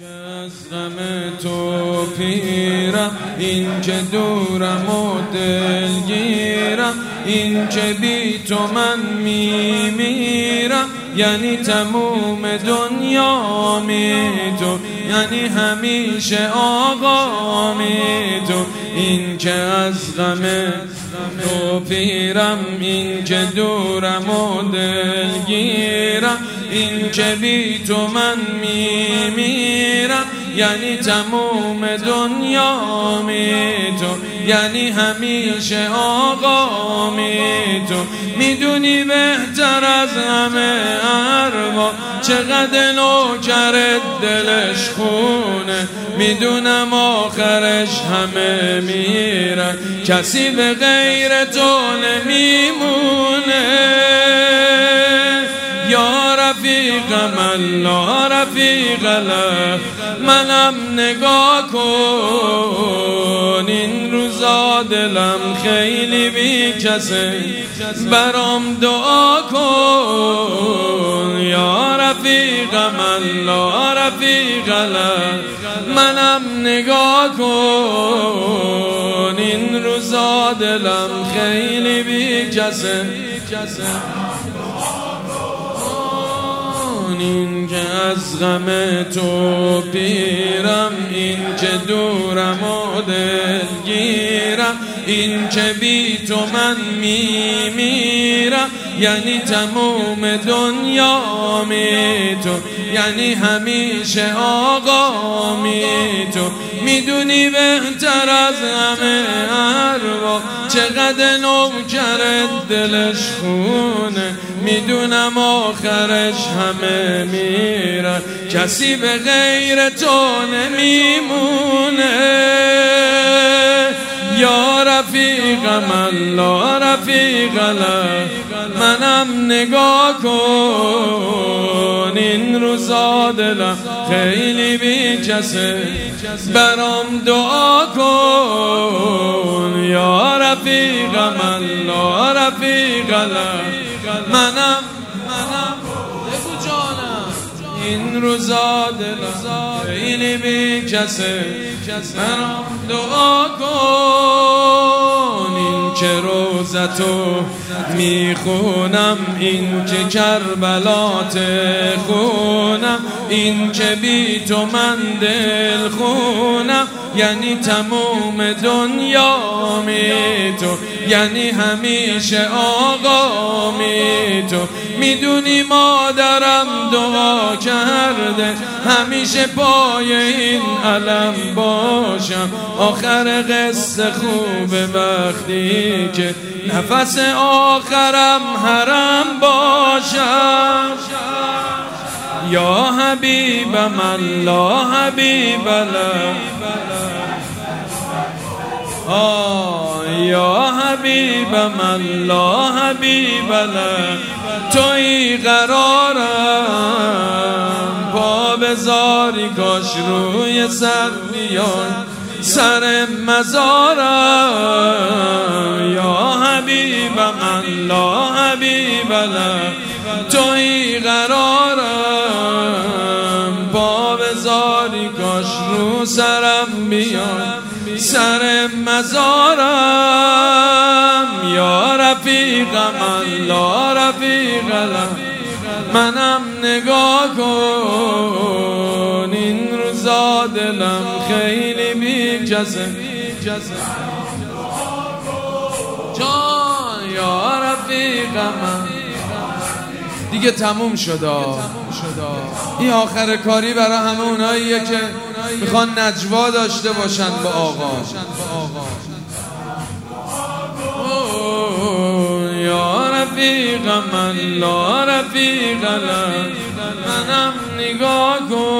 که از غم تو پیرم، این که دورم و دلگیرم، این که بی تو من میمیرم، یعنی تموم دنیا می تو، یعنی همیشه آقا می تو. این که از غم تو پیرم، این که دورم و دلگیرم، این که بی تو من میمیرم، یعنی تموم دنیا می تو، یعنی همیشه آقا می تو. میدونی بهتر از همه اروا چقدر نوکرت دلش خونه، میدونم آخرش همه میرن، کسی به غیر تو نمیمونه. یا رفیقم الله رفیق الله، منم نگاه کن، این روزا دلم خیلی بی کسه، برام دعا کن. یا رفیقم الله رفیق الله، منم نگاه کن، این روزا دلم خیلی بی کسه. این که از غم تو پیرم، این که دورم و دلگیرم، این که بی تو من میمیرم، یعنی تموم دنیا می تو، یعنی همیشه آقا می تو. میدونی بهتر از همه اروا چقدر نوکرت دلش خونه، میدونم آخرش همه میرن، کسی به غیر تو نمیمونه. یا رفیقم الله رفیق الله، منم نگاه کن، این روزا دلم خیلی بی کسه، برام دعا کن. یا رفیقم الله رفیق الله، منم بگو جانم، این روزا دلم خیلی بی کسه، برام دعا کن. این که روزتو میخونم، این که کربلات خونم، این که بی تو من دل خونم، یعنی تموم دنیا می تو، یعنی همیشه آقا می تو. میدونی مادرم دعا کرده همیشه پای این علم باشم، آخر قصه خوبه وقتی که نفس آخرم حرم باشم. یا حبیبم الله حبیب الله، یا حبیبم الله حبیب الله، توی قرارم، پا بذاری کاش روی سر بیای سر مزارم. یا حبیبم الله حبیب الله، توی قرارم، پا بذاری کاش رو سرم بیای سر مزارم. یا رفیقم الله رفیق الله، منم نگاه کن، این روزا دلم خیلی بی کسه، جان. یا رفیقم دیگه تموم شده، این آخر کاری برای همه اوناییه که میخوان نجوا داشته باشن با آقا. یا رفیقم الله رفیق الله، منم نگاه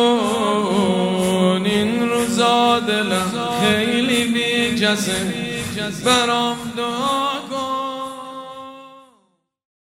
کن، این روزا دلم خیلی بی کسه، برام دعا